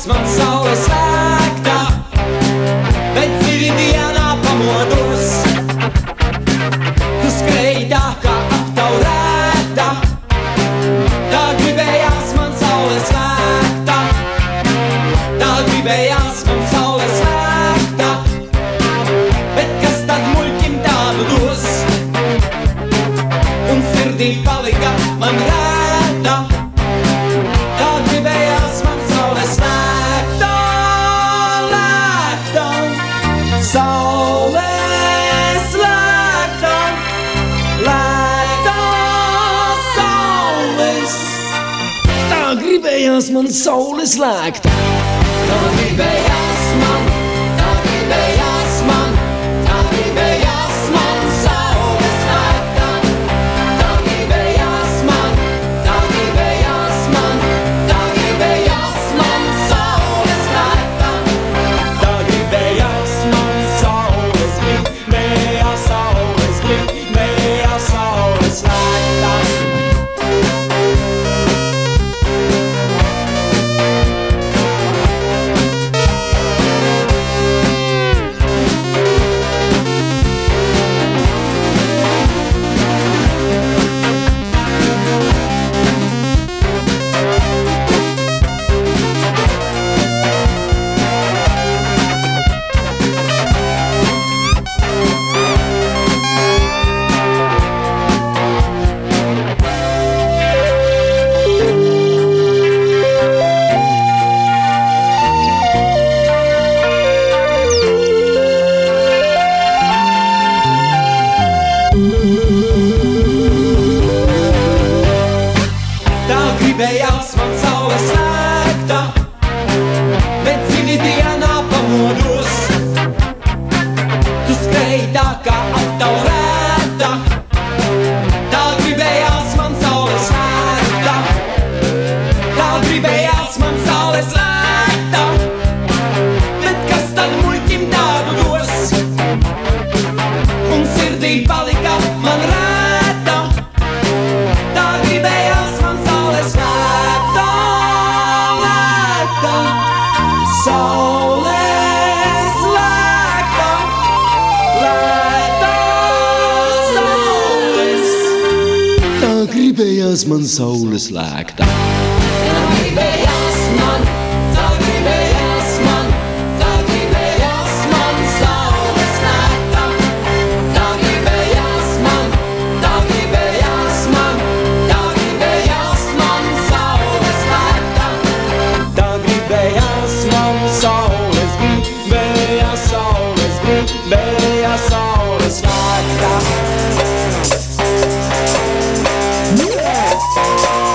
gribējās man saules lēktā, bet dzīvi dienā pamodos. Tu skrēji tā kā aptaurēta, tā gribējās man saules lēktā, tā gribējās man saules lēktā, bet kas tad muļķim tādu dos? Un sirdī palika man rēta, tā gribējās man saules lēktā, lēktā, saules lēktā, lēktā, saules. Tā gribējās man saules lēktā, tā gribējās man, tā gribējās man, tā gribējās man saules lēktā, tā gribējās man, tā gribējās man, tā gribējās man saules lēktā, tā gribējās man saules gribējā, saules gribējā, saules lēktā. Tā gribējās man saules lēktā, bet dzīvi dienā pamodos. Tu skrēji tā kā aptaurēta, tā gribējās man saules lēktā, tā gribējās man saules lēktā, bet kas tad muļķim tādu dos? Un sirdī palika man rēta, tā gribējās man saules lēktā, lēktā, saules lēktā, lēktā, saules. Tā gribējās man saules lēktā. Tā gribējās man, tā gribējās man, tā gribējās man saules lēktā, tā gribējās man, tā gribējās man, tā gribējās man saules lēktā, tā gribējās man saules gribējā, saules gribējā, saules lēktā.